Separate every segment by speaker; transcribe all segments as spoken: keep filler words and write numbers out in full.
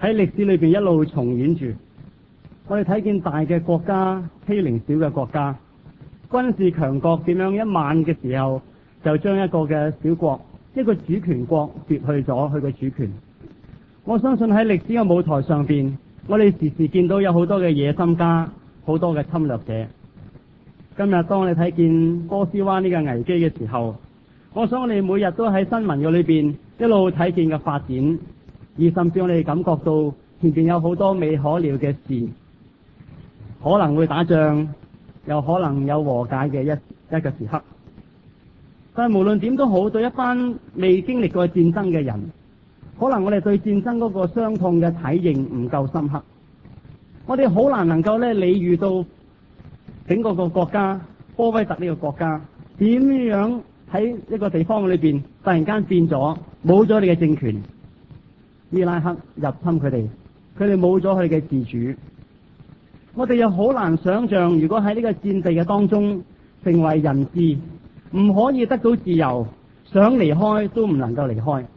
Speaker 1: 喺歷史裏邊一路重演住。我哋睇見大嘅國家欺凌小嘅國家，軍事強國點樣一晚嘅時候就將一個嘅小國，一個主權國奪去咗佢嘅主權。我相信喺歷史嘅舞台上邊，我哋時時見到有好多嘅野心家，好多嘅侵略者。今日當我哋睇見波斯灣呢個危機嘅時候，我想我哋每日都喺新聞嘅裏邊一路睇見嘅發展，而甚至我哋感覺到前邊有好多未可料嘅事，可能會打仗，又可能有和解嘅一一個時刻。但係無論點都好，對一班未經歷過戰爭嘅人，可能我哋對戰爭嗰個傷痛嘅體認唔夠深刻，我哋好難能夠咧理遇到整個個國家波威特呢個國家點樣喺一個地方裏邊突然間變咗，冇咗你嘅政權。伊拉克入侵佢哋，佢哋冇咗佢嘅自主。我哋又好難想象，如果喺呢個戰地嘅當中成為人質，唔可以得到自由，想離開都唔能夠離開。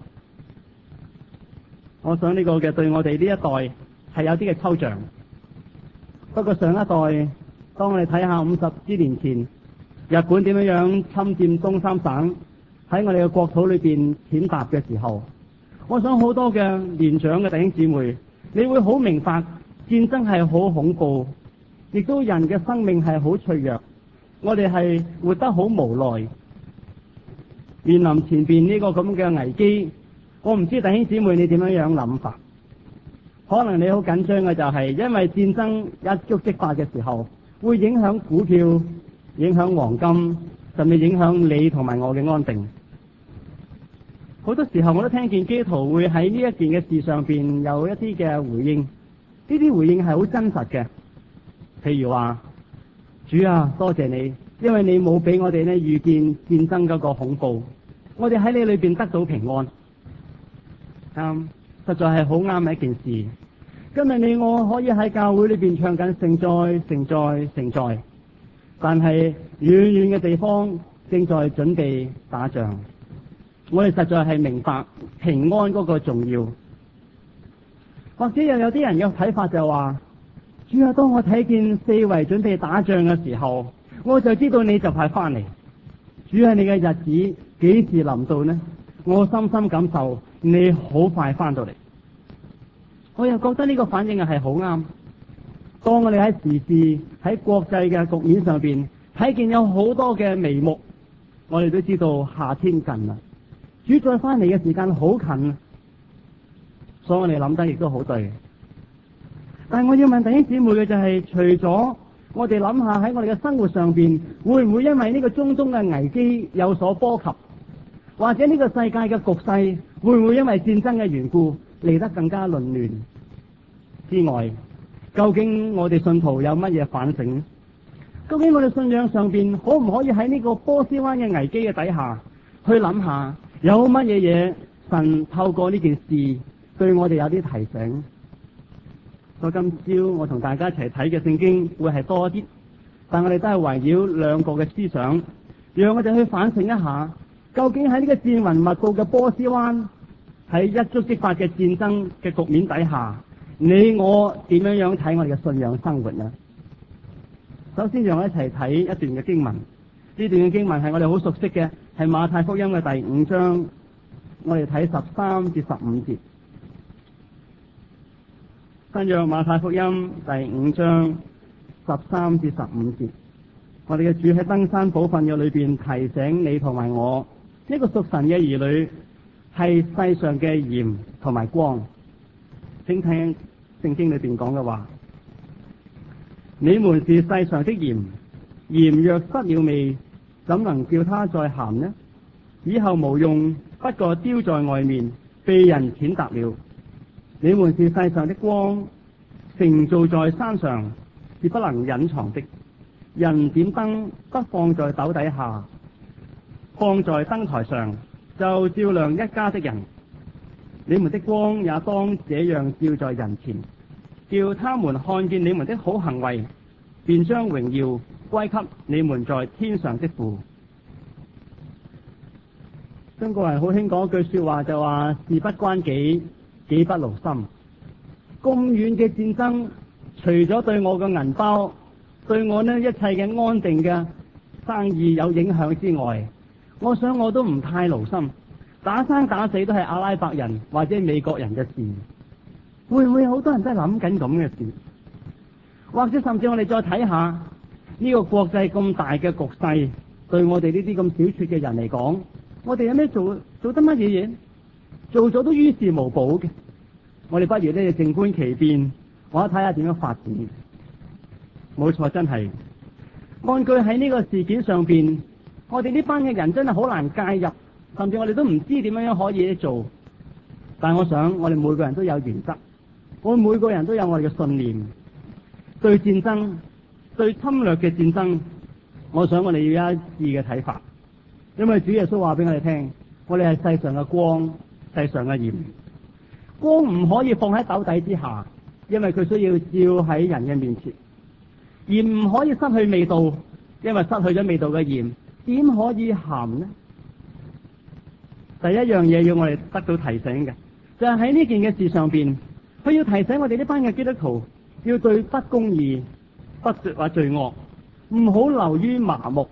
Speaker 1: 我想呢個嘅對我哋呢一代係有啲嘅抽象。不過上一代，當我哋睇下五十之年前日本點樣樣侵佔東三省，喺我哋嘅國土裏邊踐踏嘅時候，我想好多嘅年長嘅弟兄姊妹，你會好明白戰爭係好恐怖，亦都人嘅生命係好脆弱，我哋係活得好無奈，面臨前邊呢個咁嘅危機。我唔知弟兄姊妹你點樣樣諗法？可能你好緊張嘅就係因為戰爭一觸即發嘅時候，會影響股票、影響黃金，甚至影響你同埋我嘅安定。好多時候我都聽見基督徒會喺呢一件嘅事上邊有一啲嘅回應，呢啲回應係好真實嘅。譬如話，主啊，多謝你，因為你冇俾我哋呢遇見戰爭嗰個恐怖，我哋喺你裏邊得到平安。啱、嗯，實在係好啱嘅一件事。今日你我可以喺教會裏邊唱緊聖哉聖哉聖哉，但係遠遠嘅地方正在準備打仗。我哋實在係明白平安嗰個重要。或者又有啲人嘅睇法就話，主啊，當我睇見四圍準備打仗嘅時候，我就知道你就快翻嚟。主啊，你嘅日子幾時臨到呢？我深深感受你好快翻到嚟。我又覺得呢個反應係好啱。當我哋喺時事喺國際嘅局面上邊睇見有好多嘅眉目，我哋都知道夏天近啦，主再翻嚟嘅時間好近，所以我哋諗得亦都好對。但係我要問弟兄姊妹嘅就係、是，除咗我哋諗下喺我哋嘅生活上邊，會唔會因為呢個中東嘅危機有所波及？或者呢個世界嘅局勢會唔會因為戰爭嘅緣故嚟得更加混亂之外，究竟我哋信徒有乜嘢反省？究竟我哋信仰上邊可唔可以喺呢個波斯灣嘅危機嘅底下去諗下，有乜嘢嘢神透過呢件事對我哋有啲提醒？所以今朝我同大家一齊睇嘅聖經會係多啲，但我哋都係圍繞兩個嘅思想，讓我哋去反省一下。究竟喺呢個戰雲密布嘅波斯灣，喺一觸即發嘅戰爭嘅局面底下，你我點樣樣睇我哋嘅信仰生活呢？首先讓我一齊睇一段嘅經文，呢段嘅經文係我哋好熟悉嘅，係馬太福音嘅第五章，我哋睇十三至十五節。新約馬太福音第五章十三至十五節，我哋嘅主喺登山寶訓嘅裏邊提醒你同埋我，呢個屬神嘅兒女係世上嘅鹽同埋光。請聽聖經裏邊講嘅話：你們是世上的鹽，鹽若失了味，怎能叫它再鹹呢？以後無用，不過丟在外面，被人踐踏了。你們是世上的光，城造在山上，是不能隱藏的。人點燈，不放在斗底下，放在燈台上，就照亮一家的人。你們的光也當這樣照在人前，叫他們看見你們的好行為，便將榮耀歸給你們在天上的父。中國人好興講一句說話，就話事不關己，己不勞心。 咁遠嘅戰爭，除咗對我嘅銀包、對我呢一切嘅安定嘅生意有影響之外，我想我都唔太勞心。打生打死都係阿拉伯人或者美國人嘅事，會唔會好多人都係諗緊咁嘅事？或者甚至我哋再睇下呢個國際咁大嘅局勢，對我哋呢啲咁小撮嘅人嚟講，我哋有咩做做得乜嘢嘢？做咗都於事無補嘅。我哋不如呢就靜觀其變，我睇下點樣發展。冇錯，真係按據喺呢個事件上邊，我哋呢班嘅人真係好難介入，甚至我哋都唔知點樣可以做。但我想我哋每個人都有原則，我哋每個人都有我哋嘅信念。對戰爭、對侵略嘅戰爭，我想我哋要有一致嘅睇法。因為主耶穌話俾我哋聽，我哋係世上嘅光，世上嘅鹽。光唔可以放喺斗底之下，因為佢需要照喺人嘅面前。鹽唔可以失去味道，因為失去咗味道嘅鹽點可以鹹呢？第一樣嘢要我哋得到提醒嘅，就係喺呢件嘅事上邊，佢要提醒我哋呢班嘅基督徒，要對不公義、不說話罪惡，唔好流於麻木。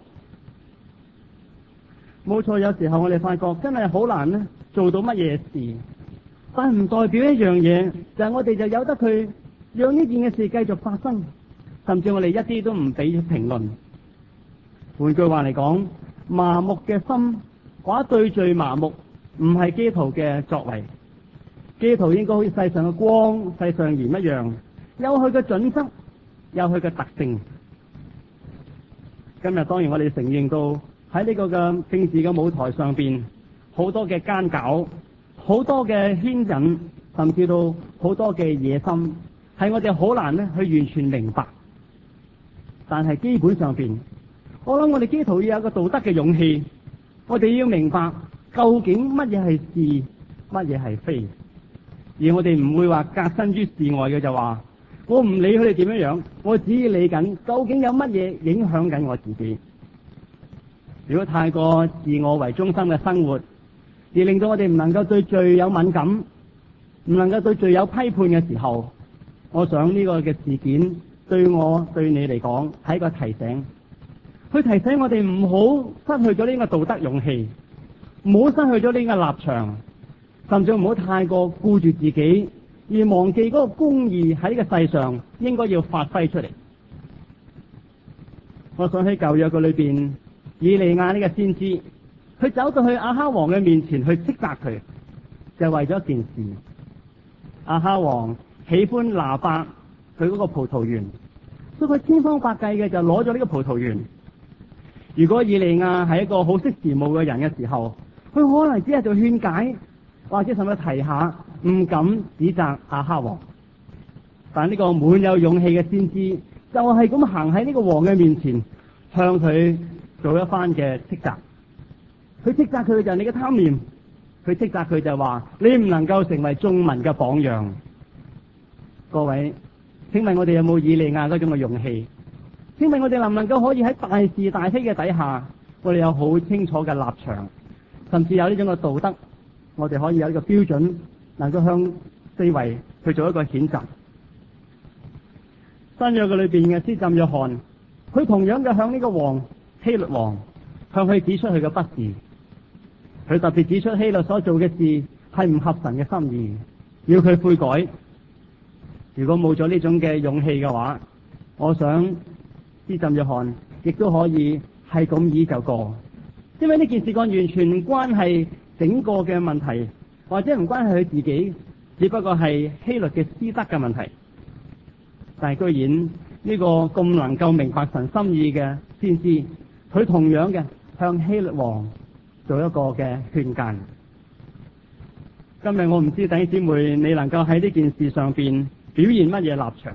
Speaker 1: 冇錯，有時候我哋發覺真係好難呢做到乜嘢事，但唔代表一樣嘢，就係我哋就由得佢讓呢件嘅事繼續發生，甚至我哋一啲都唔俾評論。換句話嚟講，麻木嘅心或者對罪麻木，唔係基督徒嘅作為。基督徒應該好似世上嘅光、世上鹽一樣，有佢嘅準則，有佢嘅特性。今日當然我哋承認到喺呢個嘅政治嘅舞台上邊，好多嘅奸狡，好多嘅牽引，甚至到好多嘅野心，係我哋好難咧去完全明白。但係基本上邊，我諗我哋基督徒要有個道德嘅勇氣，我哋要明白究竟乜嘢係是，乜嘢係非，而我哋唔會話隔身於事外嘅就話，我唔理佢哋點樣樣，我只要理緊究竟有乜嘢影響緊我自己。如果太過自我為中心嘅生活，而令到我哋唔能夠對罪有敏感，唔能夠對罪有批判嘅時候，我想呢個嘅事件對我對你嚟講係一個提醒，去提醒我哋唔好失去咗呢個道德勇氣，唔好失去咗呢個立場，甚至唔好太過顧住自己，而忘記嗰個公義喺呢個世上應該要發揮出嚟。我想喺舊約嘅裏邊，以利亞呢個先知，佢走到去亞哈王嘅面前去斥責佢，就為咗一件事。亞哈王喜歡拿伯佢嗰個葡萄園，所以佢千方百計嘅就攞咗呢個葡萄園。如果以利亞係一個好識時務嘅人嘅時候，佢可能只係做勸解，或者甚至提下，唔敢指責亞哈王。但呢個滿有勇氣嘅先知，就係咁行喺呢個王嘅面前，向佢做一番嘅斥責。佢斥責佢就係你嘅貪念，佢斥責佢就係話你唔能夠成為眾民嘅榜樣。各位，請問我哋有冇以利亞嗰種嘅勇氣？請問我哋能唔能夠可以喺大是大非嘅底下，我哋有好清楚嘅立場，甚至有呢種嘅道德，我哋可以有呢個標準，能夠向四圍去做一個譴責。新約嘅裏邊嘅施浸約翰，佢同樣嘅向呢個王希律王向佢指出佢嘅不是，佢特別指出希律所做嘅事係唔合神嘅心意，要佢悔改。如果冇咗呢種嘅勇氣嘅話，我想施浸約翰亦都可以係咁意就過，因為呢件事幹完全唔關係整個嘅問題，或者唔關係佢自己，只不過係希律嘅私德嘅問題。但係居然呢個咁能夠明白神心意嘅先知，佢同樣嘅向希律王做一個嘅勸諫。今日我唔知弟兄姊妹你能夠喺呢件事上邊表現乜嘢立場？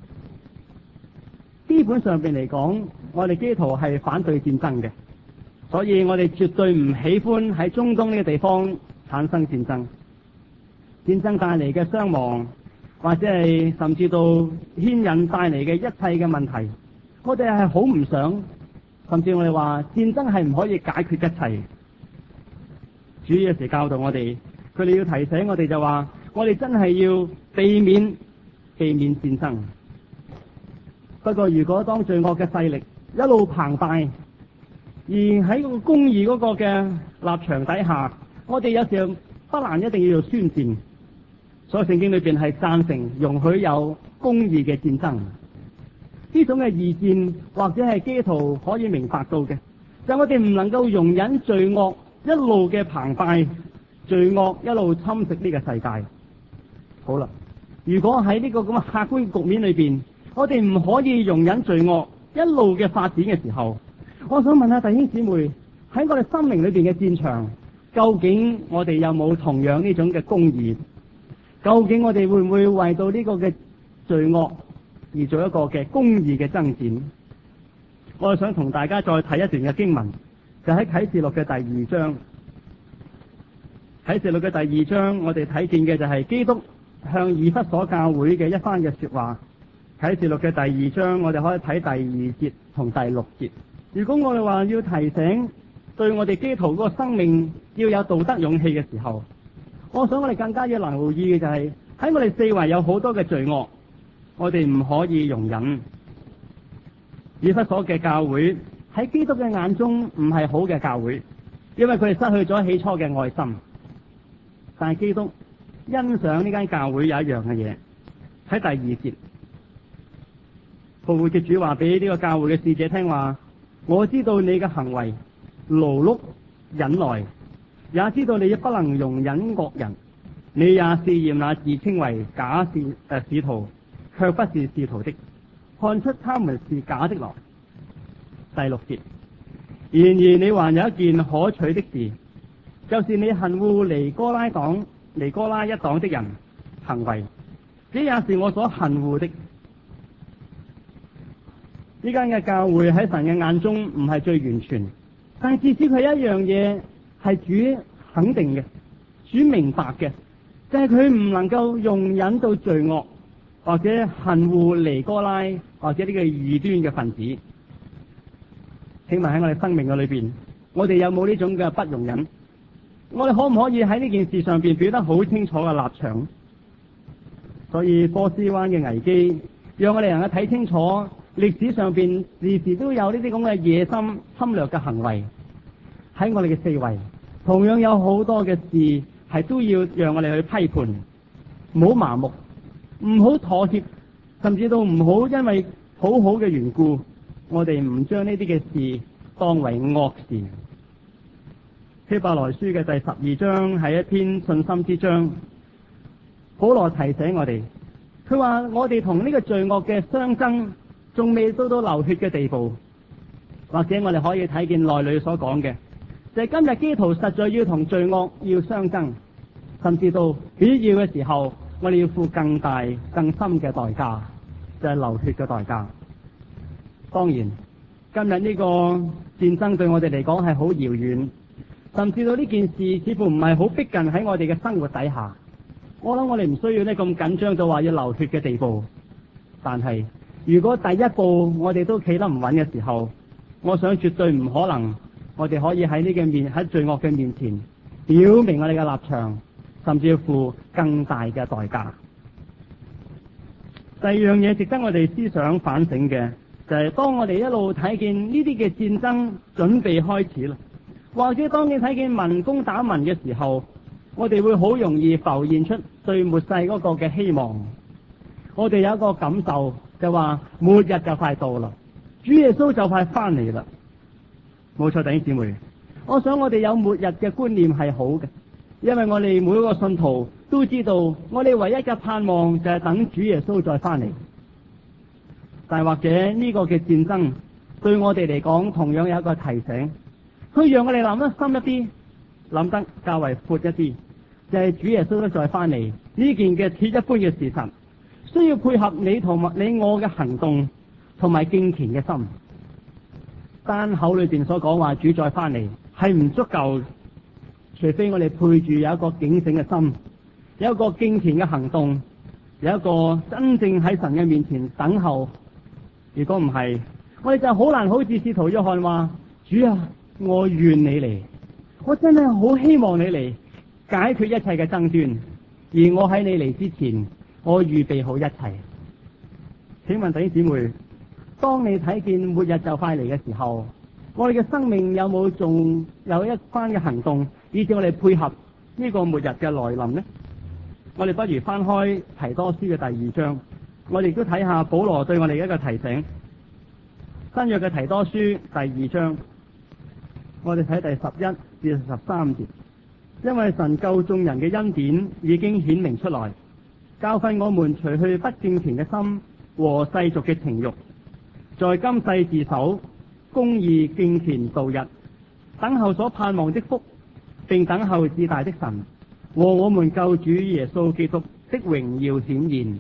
Speaker 1: 基本上邊嚟講，我哋基督徒係反對戰爭嘅，所以我哋絕對唔喜歡喺中東呢個地方產生戰爭。戰爭帶嚟嘅傷亡，或者係甚至到牽引帶嚟嘅一切嘅問題，我哋係好唔想，甚至我哋話戰爭係唔可以解決一切。主有時教導我哋，佢哋要提醒我哋就話，我哋真係要避免避免戰爭。不過如果當罪惡嘅勢力一路澎湃，而喺個公義嗰個嘅立場底下，我哋有時候不難一定要做宣戰。所以聖經裏邊係贊成容許有公義嘅戰爭。呢種嘅義戰或者係基督徒可以明白到嘅，就係我哋唔能夠容忍罪惡一路嘅澎湃，罪惡一路侵蝕呢個世界。好啦，如果喺呢個咁嘅客觀局面裏邊，我哋唔可以容忍罪惡一路嘅發展嘅時候，我想問下弟兄姊妹，喺我哋生命裏邊嘅戰場，究竟我哋有冇同樣呢種嘅公義？究竟我哋會唔會為到呢個嘅罪惡而做一個嘅公義嘅爭戰？我想同大家再睇一段嘅經文，就喺啟示錄嘅第二章。啟示錄嘅第二章，我哋睇見嘅就係基督向以弗所教會嘅一番嘅說話。啟示錄嘅第二章，我哋可以睇第二節同第六節。如果我哋話要提醒對我哋基督徒嗰個生命要有道德勇氣嘅時候，我想我哋更加要留意嘅就係喺我哋四圍有好多嘅罪惡，我哋唔可以容忍。以弗所嘅教會喺基督嘅眼中唔係好嘅教會，因為佢哋失去咗起初嘅愛心。但係基督欣賞呢間教會有一樣嘅嘢，喺第二節，復活嘅主話俾呢個教會嘅使者聽話：我知道你嘅行為勞碌忍耐，也知道你不能容忍惡人，你也試驗那自稱為假使誒、呃、使徒，卻不是使徒的，看出他們是假的來。第六節，然而你還有一件可取的事，就是你恨惡尼哥拉黨、尼哥拉一黨的人行為，這也是我所恨惡的。呢間嘅教會喺神嘅眼中唔係最完全，但係至少佢一樣嘢係主肯定嘅，主明白嘅，就係佢唔能夠容忍到罪惡或者恨惡尼哥拉或者呢個異端嘅分子。請問喺我哋生命嘅裏邊，我哋有冇呢種嘅不容忍？我哋可唔可以喺呢件事上邊表得好清楚嘅立場？所以波斯灣嘅危機，讓我哋能夠睇清楚歷史上邊時時都有呢啲咁嘅野心侵略嘅行為喺我哋嘅四圍，同樣有好多嘅事係都要讓我哋去批判，唔好麻木，唔好妥協，甚至都唔好因為好好嘅緣故，我哋唔將呢啲嘅事當為惡事。希伯來書嘅第十二章係一篇信心之章，保羅提醒我哋，佢話我哋同呢個罪惡嘅相爭仲未到到流血嘅地步，或者我哋可以睇見內裏所講嘅，就係、是、今日基督徒實在要同罪惡要相爭，甚至到必要嘅時候，我哋要付更大更深嘅代價，就係、是、流血嘅代價。當然，今日呢個戰爭對我哋嚟講係好遙遠，甚至到呢件事似乎唔係好逼近喺我哋嘅生活底下。我諗我哋唔需要呢咁緊張到話要流血嘅地步，但係如果第一步我哋都企得唔穩嘅時候，我想絕對唔可能我哋可以喺呢個面喺罪惡嘅面前表明我哋嘅立場，甚至要付更大嘅代價。第二樣嘢值得我哋思想反省嘅，就係、是、當我哋一路睇見呢啲嘅戰爭準備開始啦，或者當你睇見民攻打民嘅時候，我哋會好容易浮現出對末世嗰個嘅希望。我哋有一個感受，就話末日就快到啦，主耶穌就快翻嚟啦。冇錯，弟兄姊妹，我想我哋有末日嘅觀念係好嘅，因為我哋每一個信徒都知道，我哋唯一嘅盼望就係等主耶穌再翻嚟。但係或者呢個嘅戰爭對我哋嚟講，同樣有一個提醒，佢讓我哋諗得深一啲，諗得較為闊一啲，就係、是、主耶穌都再翻嚟呢件嘅鐵一般嘅事實，需要配合你同埋你我嘅行動同埋敬虔嘅心。單口裏邊所講話主再翻嚟係唔足夠，除非我哋配住有一個警醒嘅心，有一個敬虔嘅行動，有一個真正喺神嘅面前等候。如果唔係，我哋就好難好似使徒約翰話：主啊，我願你嚟，我真係好希望你嚟解決一切嘅爭端，而我喺你嚟之前，我預備好一切。 請問弟兄姊妹，當你睇見末日就快嚟嘅時候，我哋嘅生命有冇仲有一番嘅行動，以致我哋配合呢個末日嘅來臨呢？我哋不如翻開提多書嘅第二章，我哋亦都睇下保羅對我哋一個提醒。新約嘅提多書第二章，我哋睇第十一至十三節。因為神救眾人嘅恩典已經顯明出來，教訓我們除去不敬虔嘅心和世俗嘅情慾，在今世自守，公義敬虔度日，等候所盼望的福，並等候至大的神和我們救主耶穌基督的榮耀顯現。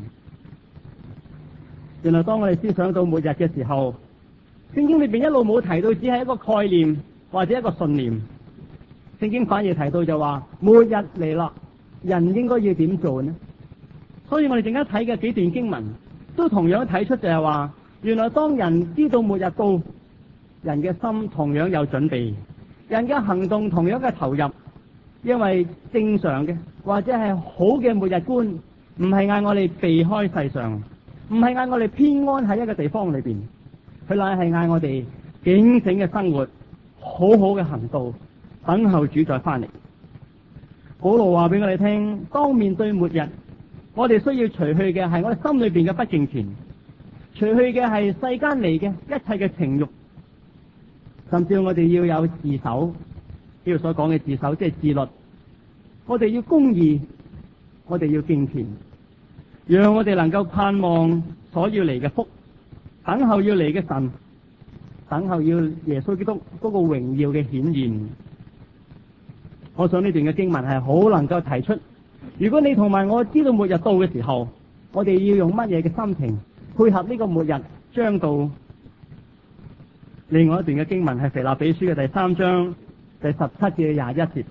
Speaker 1: 原來當我哋思想到末日嘅時候，聖經裏邊一路冇提到只係一個概念或者一個信念，聖經反而提到就話末日嚟啦，人應該要點做呢？所以我哋陣間睇嘅幾段經文都同樣睇出就係話，原來當人知道末日到，人嘅心同樣有準備，人嘅行動同樣嘅投入。因為正常嘅或者係好嘅末日觀，唔係嗌我哋避開世上，唔係嗌我哋偏安喺一個地方裏邊，佢乃係嗌我哋警醒嘅生活，好好嘅行道，等候主再翻嚟。保羅話俾我哋聽，當面對末日，我哋需要除去嘅係我哋心裏邊嘅不敬虔，除去嘅係世間嚟嘅一切嘅情慾，甚至我哋要有自守。呢度所講嘅自守，即係自律。我哋要公義，我哋要敬虔，讓我哋能夠盼望所要嚟嘅福，等候要嚟嘅神，等候要耶穌基督嗰個榮耀嘅顯現。我想呢段嘅經文係好能夠提出，如果你同埋我知道末日到嘅時候，我哋要用乜嘢嘅心情配合呢個末日將到。另外一段嘅經文係腓立比書嘅第三章第十七至廿一節，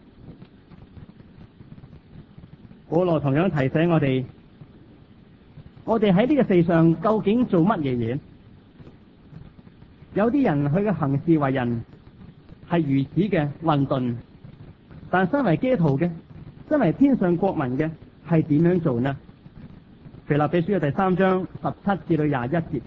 Speaker 1: 保羅同樣提醒我哋，我哋喺呢個世上究竟做乜嘢嘢？有啲人佢嘅行事為人係如此嘅混沌，但身為基督徒嘅，身為天上國民嘅，係點樣做呢？腓立比書嘅第三章十七至到廿一節，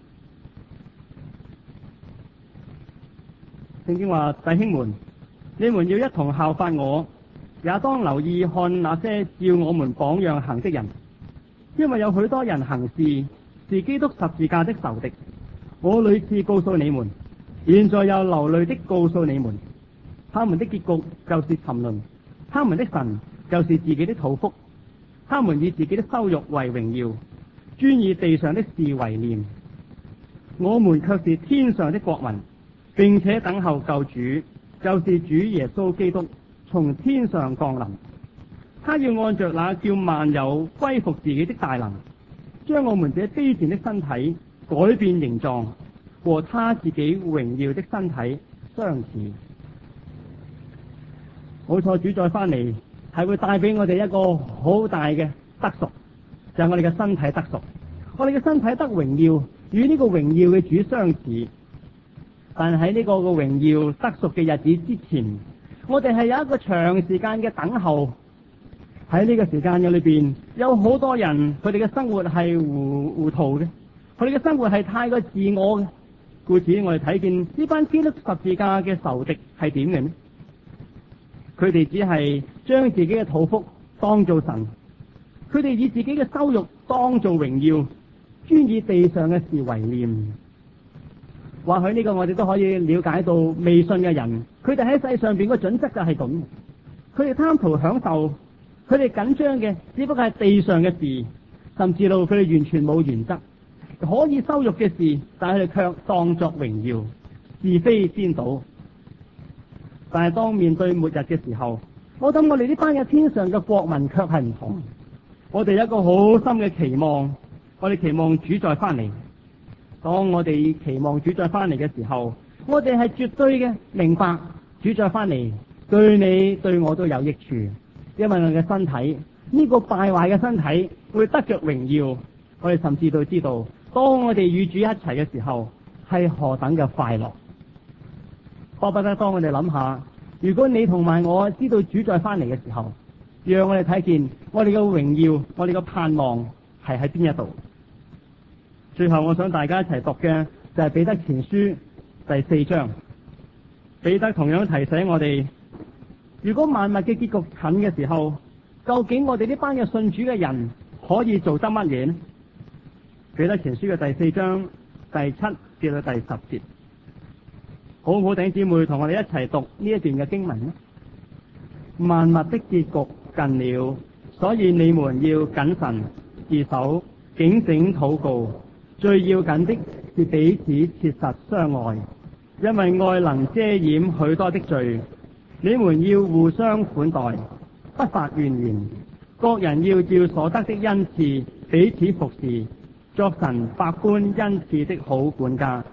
Speaker 1: 聖經話：弟兄們，你們要一同效法我，也當留意看那些照我們榜樣行的人，因為有許多人行事是基督十字架的仇敵。我屢次告訴你們，現在又流淚的告訴你們，他們的結局就是沉淪，他們的神就是自己的肚腹，他們以自己的羞辱為榮耀，專以地上的事為念。我們卻是天上的國民，並且等候救主，就是主耶穌基督從天上降臨。他要按着那叫萬有歸服自己的大能，將我們這卑賤的身體改變形狀，和他自己榮耀的身體相似。冇錯，主再翻嚟係會帶俾我哋一個好大嘅得贖，就係、是、我哋嘅身體得贖。我哋嘅身體得榮耀，與呢個榮耀嘅主相似。但喺呢個嘅榮耀得贖嘅日子之前，我哋係有一個長時間嘅等候。喺呢個時間嘅裏邊，有好多人佢哋嘅生活係糊糊塗嘅，佢哋嘅生活係太過自我嘅。故此我哋睇見呢班基督十字架嘅仇敵係點嘅呢？佢哋只係將自己嘅肚腹當做神，佢哋以自己嘅羞辱當做榮耀，專以地上嘅事為念。或許呢個我哋都可以了解到，未信嘅人佢哋喺世上邊個準則就係咁，佢哋貪圖享受，佢哋緊張嘅只不過係地上嘅事，甚至到佢哋完全冇原則，可以羞辱嘅事，但係佢哋卻當作榮耀，是非顛倒。但係當面對末日嘅時候，我諗我哋呢班嘅天上嘅國民卻係唔同。我哋有一個好深嘅期望，我哋期望主再翻嚟。當我哋期望主再翻嚟嘅時候，我哋係絕對嘅明白主再翻嚟對你對我都有益處，因為我嘅身體呢個敗壞嘅身體會得着榮耀。我哋甚至都知道，當我哋與主一齊嘅時候係何等嘅快樂。巴不得當我哋諗下，如果你同埋我知道主再翻嚟嘅時候，讓我哋睇見我哋嘅榮耀，我哋嘅盼望係喺邊一度。 最後我想大家一齊讀嘅就係彼得前書第四章。彼得同樣提醒我哋，如果萬物嘅結局近嘅時候，究竟我哋呢班嘅信主嘅人可以做得乜嘢呢？彼得前書嘅第四章第七至到第十節，好唔好？弟兄姊妹同我哋一齊讀呢一段嘅經文呢？萬物的結局近了，所以你們要謹慎自守，警醒禱告。最要緊的是彼此切實相愛，因為愛能遮掩許多的罪。你們要互相款待，不發怨言。各人要照所得的恩賜彼此服侍，作神百般恩賜的好管家。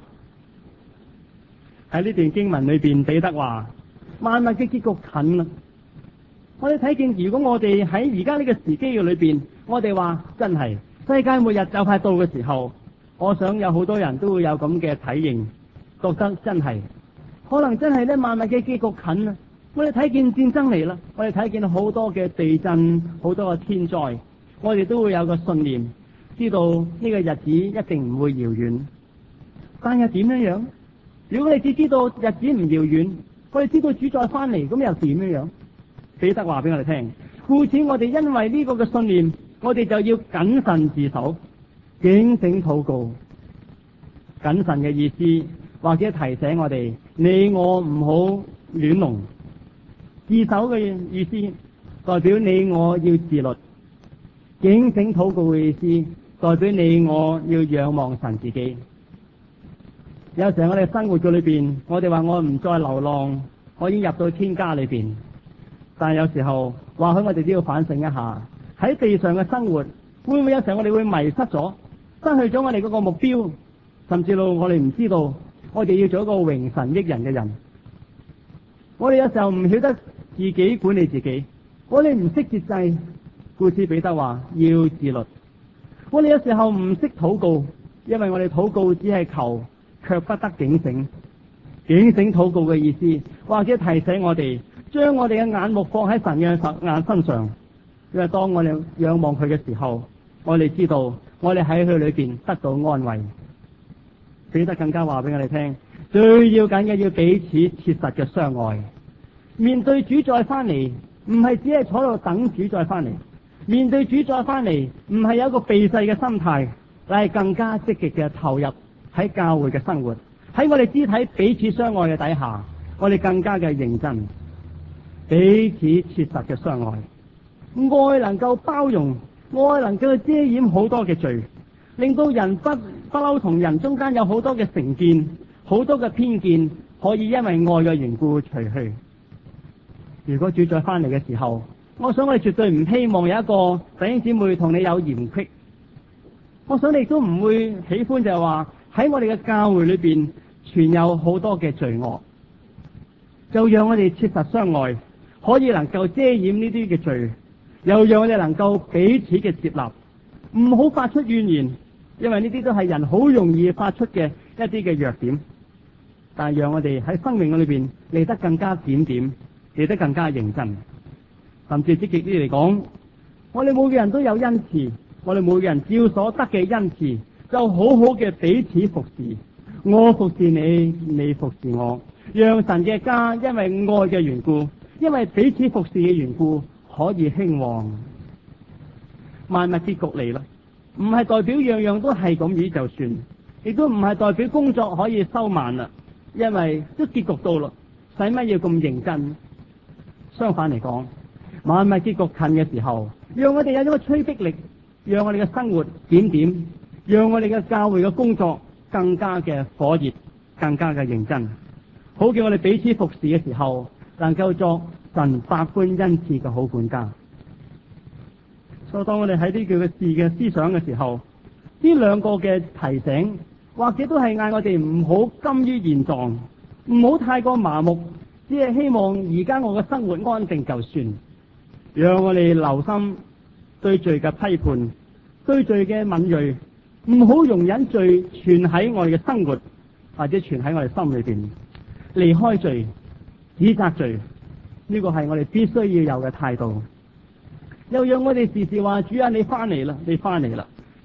Speaker 1: 喺呢段經文裏邊，彼得話萬物嘅結局近啦。我哋睇見，如果我哋喺而家呢個時機嘅裏邊，我哋話真係世界末日就快到嘅時候，我想有好多人都會有咁嘅體認，覺得真係可能真係咧萬物嘅結局近啦。我哋睇見戰爭嚟啦，我哋睇見好多嘅地震，好多嘅天災，我哋都會有個信念，知道呢個日子一定唔會遙遠。但係點樣樣？如果你只知道日子唔遙遠，我哋知道主再翻嚟，咁又點樣樣？彼得話俾我哋聽，故此我哋因為呢個嘅信念，我哋就要謹慎自守，警醒禱告。謹慎嘅意思，或者提醒我哋，你我唔好亂龍。自守嘅意思，代表你我要自律。警醒禱告嘅意思，代表你我要仰望神自己。有時候我哋生活嘅裏邊，我哋話我唔再流浪，我已經入到天家裏邊。但係有時候，或許我哋都要反省一下，喺地上嘅生活，會唔會有時候我哋會迷失咗，失去咗我哋嗰個目標，甚至到我哋唔知道，我哋要做一個榮神益人嘅人。我哋有時候唔曉得自己管理自己，我哋唔識節制，故此彼得話要自律。我哋有時候唔識禱告，因為我哋禱告只係求，卻不得警醒。警醒禱告嘅意思，或者提醒我哋，將我哋嘅眼目放喺神嘅眼身上，因為當我哋仰望佢嘅時候，我哋知道我哋喺佢裏邊得到安慰。彼得更加話俾我哋聽，最要緊嘅要彼此切實嘅相愛。面對主再翻嚟，唔係只係坐喺度等主再翻嚟。面對主再翻嚟，唔係有一個避世嘅心態，但係更加積極嘅投入喺教會嘅生活。喺我哋肢體彼此相愛嘅底下，我哋更加嘅認真，彼此切實嘅相愛。愛能夠包容，愛能夠遮掩好多嘅罪，令到人不不嬲同人中間有好多嘅成見，好多嘅偏見，可以因為愛嘅緣故除去。如果主再翻嚟嘅時候，我想我哋絕對唔希望有一個弟兄姊妹同你有嫌隙。我想你都唔會喜歡就係話喺我哋嘅教會裏邊存有好多嘅罪惡，就讓我哋切實相愛，可以能夠遮掩呢啲嘅罪，又讓我哋能夠彼此嘅接納，唔好發出怨言，因為呢啲都係人好容易發出嘅一啲嘅弱點。但係讓我哋喺生命裏邊嚟得更加檢點，嚟得更加認真，甚至積極啲嚟講，我哋每個人都有恩賜，我哋每個人照所得嘅恩賜，就好好嘅彼此服侍，我服侍你，你服侍我，讓神嘅家因為愛嘅緣故，因為彼此服侍嘅緣故，可以興旺。萬物結局嚟啦，唔係代表樣樣都係咁意就算，亦都唔係代表工作可以收慢啦，因為都結局到啦，使乜要咁認真？相反嚟講，萬物結局近嘅時候，讓我哋有咗個催逼力，讓我哋嘅生活檢點，讓我哋嘅教會嘅工作更加嘅火熱，更加嘅認真，好叫我哋彼此服侍嘅時候，能夠作神百般恩賜嘅好管家。所以當我哋喺呢句嘅事嘅思想嘅時候，呢兩個嘅提醒，或者都係嗌我哋唔好甘於現狀，唔好太過麻木，只係希望而家我嘅生活安定就算。讓我哋留心對罪嘅批判，對罪嘅敏銳，唔好容忍罪存喺我哋嘅生活，或者存喺我哋心裏邊。離開罪，指責罪，呢個係我哋必須要有嘅態度。又讓我哋時時話：主啊，你翻嚟啦，你翻嚟啦！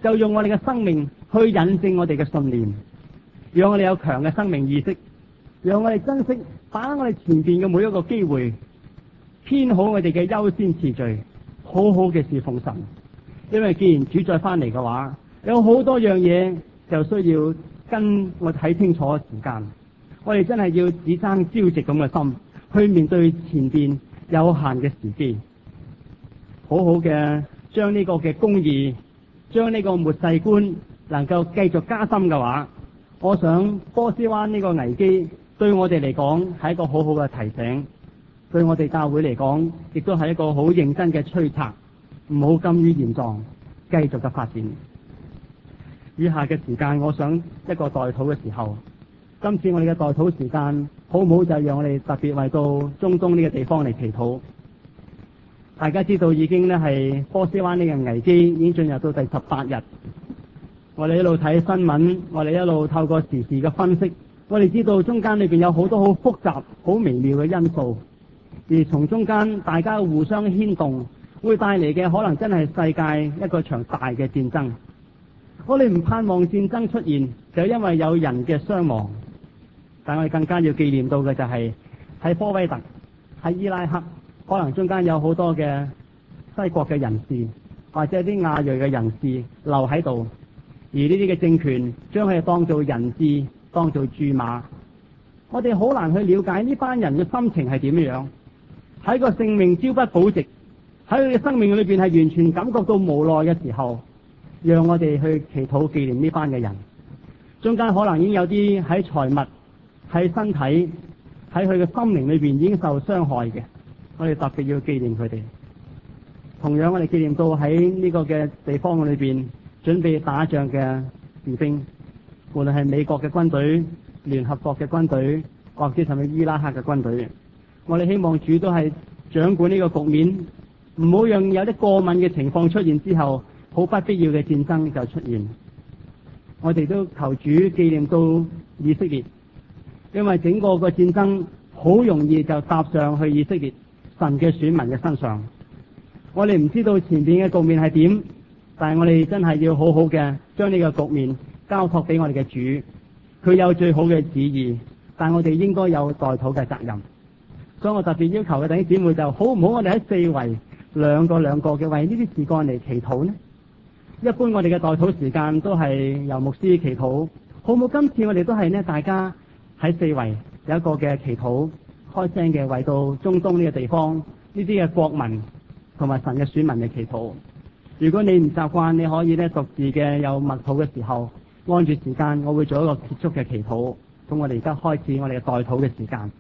Speaker 1: 就用我哋嘅生命去引證我哋嘅信念，讓我哋有強嘅生命意識，讓我哋珍惜把握我哋前邊嘅每一個機會，編好我哋嘅優先次序，好好嘅侍奉神。因為既然主再翻嚟嘅話，有好多樣嘢就需要跟我睇清楚時間。我哋真係要只爭朝夕咁嘅心去面對前邊有限嘅時機，好好嘅將呢個嘅公義，將呢個末世觀能夠繼續加深嘅話，我想波斯灣呢個危機對我哋嚟講係一個好好嘅提醒，對我哋教會嚟講亦都係一個好認真嘅催策，唔好甘於現狀，繼續嘅發展。以下嘅時間，我想一個代禱嘅時候，今次我哋嘅代禱時間好唔好就讓我哋特別為到中東呢個地方嚟祈禱。大家知道已經咧係波斯灣呢個危機已經進入到第十八日，我哋一路睇新聞，我哋一路透過時事嘅分析，我哋知道中間裏邊有好多好複雜好微妙嘅因素，而從中間大家互相牽動，會帶嚟嘅可能真係世界一個場大嘅戰爭。我哋唔盼望戰爭出現，就因為有人嘅傷亡，但我哋更加要紀念到嘅就係喺科威特、喺伊拉克，可能中間有好多嘅西國嘅人士，或者啲亞裔嘅人士留喺度，而呢啲嘅政權將佢哋當做人質，當做注碼。我哋好難去了解呢班人嘅心情係點樣，喺個性命朝不保夕，喺佢嘅生命裏邊係完全感覺到無奈嘅時候，讓我哋去祈禱紀念呢班嘅人。中間可能已經有啲喺財物、喺身體、喺佢嘅心靈裏邊已經受傷害嘅，我哋特別要紀念佢哋。同樣我哋紀念到喺呢個嘅地方裏邊準備打仗嘅士兵，無論係美國嘅軍隊、聯合國嘅軍隊，或者甚至伊拉克嘅軍隊，我哋希望主都係掌管呢個局面，唔好讓有啲過敏嘅情況出現之後，好不必要嘅戰爭就出現。我哋都求主紀念到以色列，因為整個個戰爭好容易就搭上去以色列神嘅選民嘅身上。我哋唔知道前邊嘅局面係點，但係我哋真係要好好嘅將呢個局面交託俾我哋嘅主。佢有最好嘅旨意，但我哋應該有代禱嘅責任。所以我特別要求嘅弟兄姊妹就好唔好我哋喺四圍兩個兩個嘅為呢啲事幹嚟祈禱呢？一般我哋嘅代禱時間都係由牧師祈禱，好唔好？今次我哋都係呢，大家喺四圍有一個嘅祈禱，開聲嘅為到中東呢個地方呢啲嘅國民同埋神嘅選民嘅祈禱。如果你唔習慣，你可以呢獨自嘅有默禱嘅時候，按住時間，我會做一個結束嘅祈禱。咁我哋而家開始我哋嘅代禱嘅時間。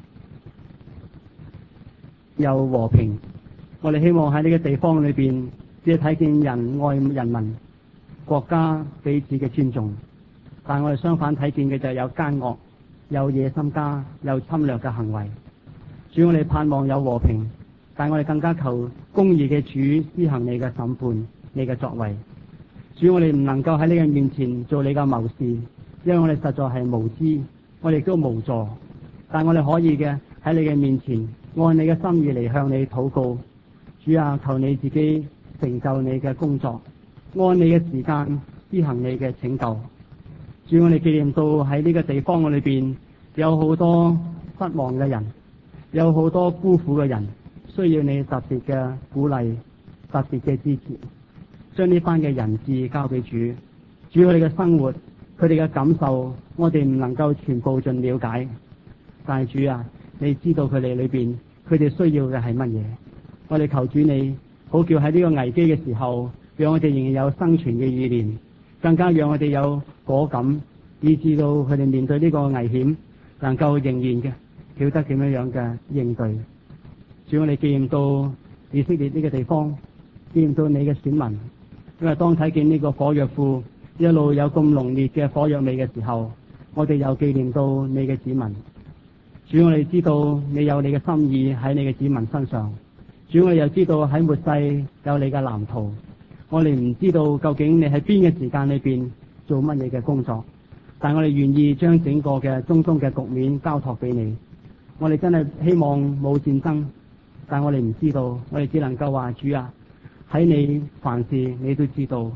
Speaker 1: 有和平，我哋希望喺呢個地方裏邊，只係睇見人愛人民、國家彼此嘅尊重。但我哋相反睇見嘅就係有奸惡、有野心家、有侵略嘅行為。主，我哋盼望有和平，但我哋更加求公義嘅主施行你嘅審判、你嘅作為。主，我哋唔能夠喺你嘅面前做你嘅謀士，因為我哋實在係無知，我哋亦都無助。但我哋可以嘅喺你嘅面前，按你嘅心意嚟向你禱告。主啊，求你自己成就你嘅工作，按你嘅時間施行你嘅拯救。主，我哋紀念到喺呢個地方裏邊有好多失望嘅人，有好多孤苦嘅人，需要你特別嘅鼓勵、特別嘅支持。將呢班嘅人質交俾主，主，佢哋嘅生活、佢哋嘅感受，我哋唔能夠全部盡了解。但係主啊，你知道佢哋裏邊佢哋需要嘅係乜嘢？我哋求主你好叫喺呢個危機嘅時候，讓我哋仍然有生存嘅意念，更加讓我哋有果敢，以致到佢哋面對呢個危險，能夠仍然嘅曉得點樣樣嘅應對。主，我哋紀念到以色列呢個地方，紀念到你嘅選民。因為當睇見呢個火藥庫一路有咁濃烈嘅火藥味嘅時候，我哋又紀念到你嘅子民。主，我哋知道你有你嘅心意喺你嘅子民身上。主，我哋又知道喺末世有你嘅藍圖。我哋唔知道究竟你喺邊嘅時間裏邊做乜嘢嘅工作，但我哋願意將整個嘅中東嘅局面交託俾你。我哋真係希望冇戰爭，但我哋唔知道，我哋只能夠話主啊，喺你凡事你都知道，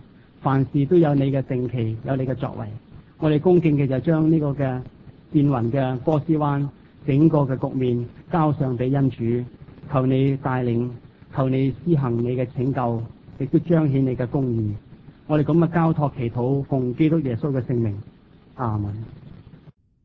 Speaker 1: 凡事都有你嘅定期，有你嘅作為。我哋恭敬嘅就將呢個嘅變雲嘅波斯灣整個嘅局面交上俾恩主，求你帶領，求你施行你嘅拯救，亦都彰顯你嘅公義。我哋咁嘅交託祈禱，奉基督耶穌嘅聖名，阿門。